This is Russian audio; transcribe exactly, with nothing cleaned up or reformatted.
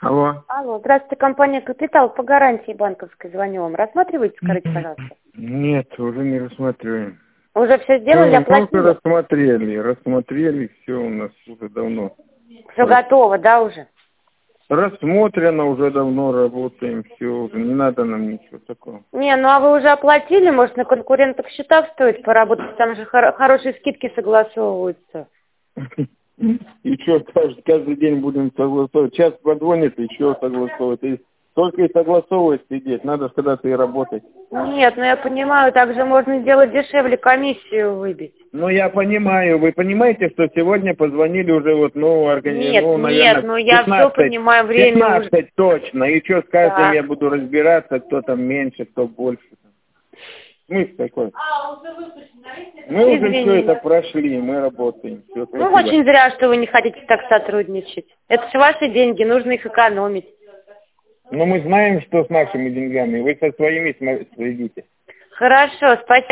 Алло. Алло, здравствуйте, компания «Капитал» по гарантии банковской. Звоню вам. Рассматриваете, скажите, пожалуйста? Нет, уже не рассматриваем. Уже все сделали, Все, оплатили? только рассмотрели, рассмотрели, все у нас уже давно. Все готово, да, уже? Рассмотрено, уже давно работаем, все уже, не надо нам ничего такого. Не, ну а вы уже оплатили, может, на конкурентных счетах стоит поработать, там же хор- хорошие скидки согласовываются. И что, каждый день будем согласовывать. Сейчас позвонит, еще согласовывать. И только и согласовывать сидеть, надо когда-то и работать. Нет, ну я понимаю, так же можно сделать дешевле, комиссию выбить. Ну, я понимаю, вы понимаете, что сегодня позвонили уже вот, ну, органи... Нет, ну, наверное, нет, ну я все понимаю, время пятнадцать уже. точно. И что, с каждым Да. я буду разбираться, кто там меньше, кто больше. Смысл какой? Мы уже Извините. все это прошли, мы работаем. Все, Ну, спасибо. очень зря, что вы не хотите так сотрудничать. Это же ваши деньги, нужно их экономить. Но мы знаем, что с нашими деньгами. Вы со своими смо- следите. Хорошо, спасибо.